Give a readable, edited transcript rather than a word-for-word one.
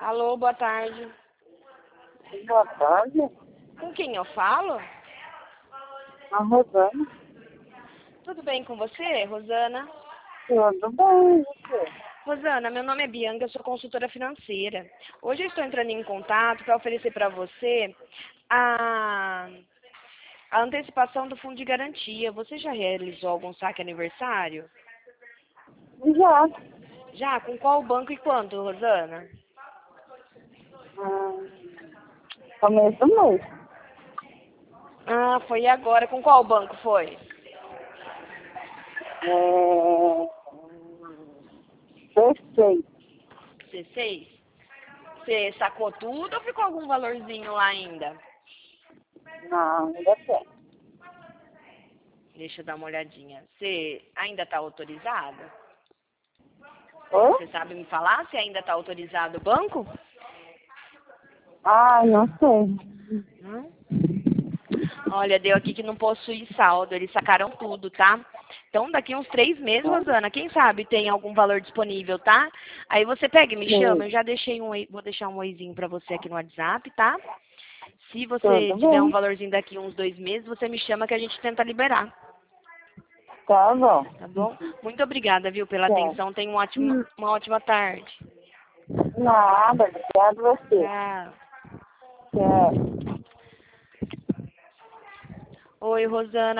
Alô, boa tarde. Boa tarde, Com quem eu falo? a Rosana. Tudo bem com você, Rosana? Tudo bem, e você? Rosana, meu nome é Bianca, eu sou consultora financeira. Hoje eu estou entrando em contato para oferecer para você a, a antecipação do fundo de garantia. Você já realizou algum saque aniversário? Já. Já? Com qual banco e quanto, Rosana? Começo do mês. Ah, foi agora. Com qual banco foi? Perfeito. 16? Você sacou tudo ou ficou algum valorzinho lá ainda? Não, ainda tem. Deixa eu dar uma olhadinha. Você ainda está autorizado? Oi? Você sabe me falar se ainda está autorizado o banco? Ai, não sei. Não? Olha, deu aqui que não possui saldo. Eles sacaram tudo, tá? Então, daqui uns 3 meses, Rosana, quem sabe tem algum valor disponível, tá? Aí você pega e me chama. Eu já deixei vou deixar um oizinho pra você aqui no WhatsApp, tá? Se você Tudo tiver um bem. valorzinho daqui uns 2 meses, você me chama que a gente tenta liberar, Tá bom. tá bom? Muito obrigada, viu, pela Tchau. atenção. Tenha uma ótima tarde. Nada, obrigado a você. Tchau. Tchau. Oi, Rosana.